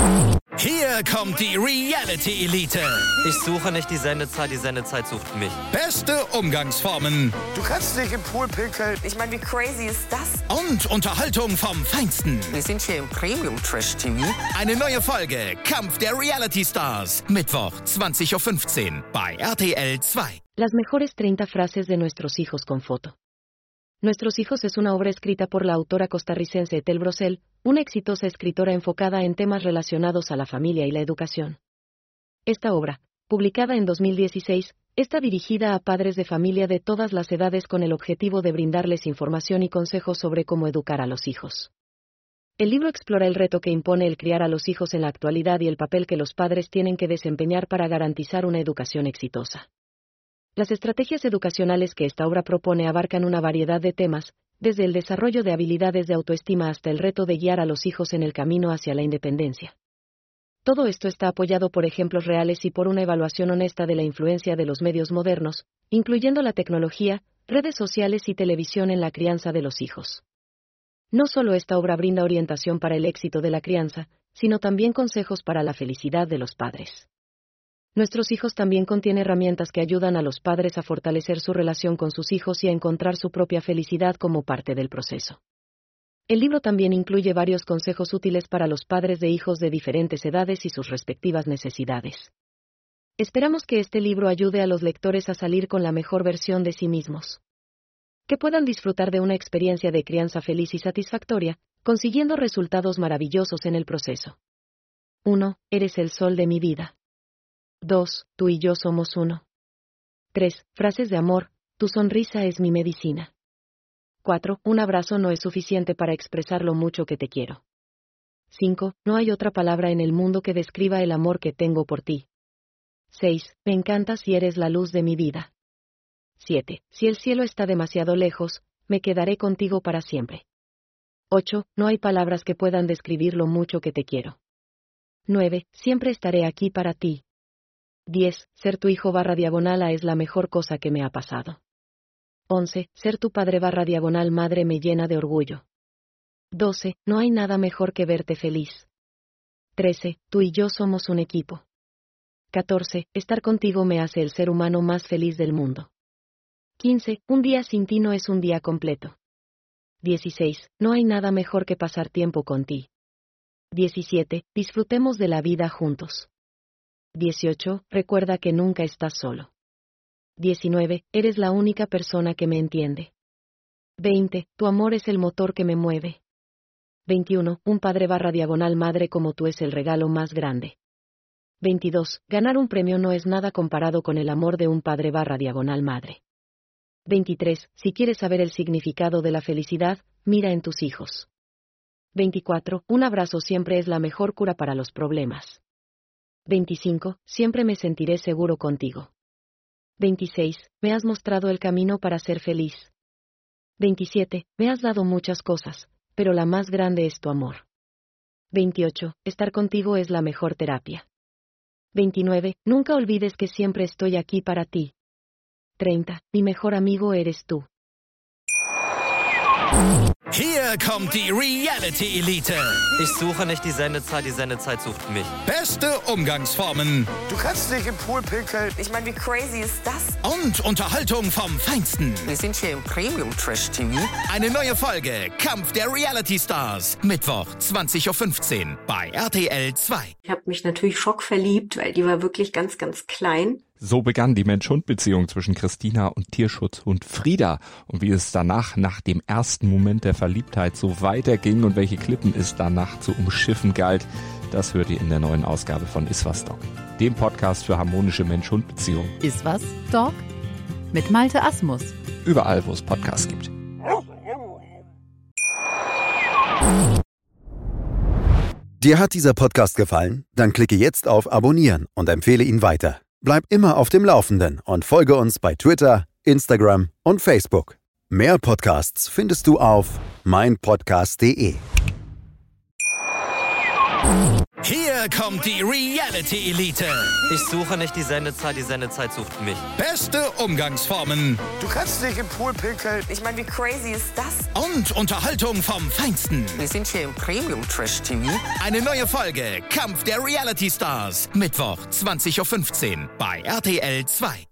Hier kommt die Reality Elite. Ich suche nicht die Sendezeit sucht mich. Beste Umgangsformen. Du kannst nicht im Pool pinkeln. Ich meine, wie crazy ist das? Und Unterhaltung vom Feinsten. Wir sind hier im Premium-Trash-TV. Eine neue Folge Kampf der Reality Stars. Mittwoch, 20:15 Uhr bei RTL 2. Las mejores 30 frases de nuestros hijos con foto. Nuestros hijos es una obra escrita por la autora costarricense Ethel Brosel, una exitosa escritora enfocada en temas relacionados a la familia y la educación. Esta obra, publicada en 2016, está dirigida a padres de familia de todas las edades con el objetivo de brindarles información y consejos sobre cómo educar a los hijos. El libro explora el reto que impone el criar a los hijos en la actualidad y el papel que los padres tienen que desempeñar para garantizar una educación exitosa. Las estrategias educacionales que esta obra propone abarcan una variedad de temas, desde el desarrollo de habilidades de autoestima hasta el reto de guiar a los hijos en el camino hacia la independencia. Todo esto está apoyado por ejemplos reales y por una evaluación honesta de la influencia de los medios modernos, incluyendo la tecnología, redes sociales y televisión en la crianza de los hijos. No solo esta obra brinda orientación para el éxito de la crianza, sino también consejos para la felicidad de los padres. Nuestros hijos también contiene herramientas que ayudan a los padres a fortalecer su relación con sus hijos y a encontrar su propia felicidad como parte del proceso. El libro también incluye varios consejos útiles para los padres de hijos de diferentes edades y sus respectivas necesidades. Esperamos que este libro ayude a los lectores a salir con la mejor versión de sí mismos. Que puedan disfrutar de una experiencia de crianza feliz y satisfactoria, consiguiendo resultados maravillosos en el proceso. 1. Eres el sol de mi vida. 2. Tú y yo somos uno. 3. Frases de amor, tu sonrisa es mi medicina. 4. Un abrazo no es suficiente para expresar lo mucho que te quiero. 5. No hay otra palabra en el mundo que describa el amor que tengo por ti. 6. Me encantas y eres la luz de mi vida. 7. Si el cielo está demasiado lejos, me quedaré contigo para siempre. 8. No hay palabras que puedan describir lo mucho que te quiero. 9. Siempre estaré aquí para ti. 10. Ser tu hijo /diagonal es la mejor cosa que me ha pasado. 11. Ser tu padre /madre me llena de orgullo. 12. No hay nada mejor que verte feliz. 13. Tú y yo somos un equipo. 14. Estar contigo me hace el ser humano más feliz del mundo. 15. Un día sin ti no es un día completo. 16. No hay nada mejor que pasar tiempo con ti. 17. Disfrutemos de la vida juntos. 18. Recuerda que nunca estás solo. 19. Eres la única persona que me entiende. 20. Tu amor es el motor que me mueve. 21. Un padre /madre como tú es el regalo más grande. 22. Ganar un premio no es nada comparado con el amor de un padre /madre. 23. Si quieres saber el significado de la felicidad, mira en tus hijos. 24. Un abrazo siempre es la mejor cura para los problemas. 25. Siempre me sentiré seguro contigo. 26. Me has mostrado el camino para ser feliz. 27. Me has dado muchas cosas, pero la más grande es tu amor. 28. Estar contigo es la mejor terapia. 29. Nunca olvides que siempre estoy aquí para ti. 30. Mi mejor amigo eres tú. Hier kommt die Reality Elite. Ich suche nicht die Sendezeit sucht mich. Beste Umgangsformen. Du kannst nicht im Pool pinkeln. Ich meine, wie crazy ist das? Und Unterhaltung vom Feinsten. Wir sind hier im Premium-Trash-TV. Eine neue Folge Kampf der Reality Stars. Mittwoch, 20:15 Uhr bei RTL 2. Ich habe mich natürlich schockverliebt, weil die war wirklich ganz, ganz klein. So begann die Mensch-Hund-Beziehung zwischen Christina und Tierschutzhund Frieda. Und wie es danach, nach dem ersten Moment der Verliebtheit, so weiterging und welche Klippen es danach zu umschiffen galt, das hört ihr in der neuen Ausgabe von Iswas Dog, dem Podcast für harmonische Mensch-Hund-Beziehungen. Iswas Dog? Mit Malte Asmus. Überall, wo es Podcasts gibt. Dir hat dieser Podcast gefallen? Dann klicke jetzt auf Abonnieren und empfehle ihn weiter. Bleib immer auf dem Laufenden und folge uns bei Twitter, Instagram und Facebook. Mehr Podcasts findest du auf meinpodcast.de. Hier Hier kommt die Reality-Elite. Ich suche nicht die Sendezeit sucht mich. Beste Umgangsformen Du kannst nicht im Pool pinkeln. Ich meine, wie crazy ist das? und Unterhaltung vom Feinsten. Wir sind hier im Premium Trash TV. Eine neue Folge Kampf der Reality Stars. Mittwoch 20:15 Uhr bei RTL 2.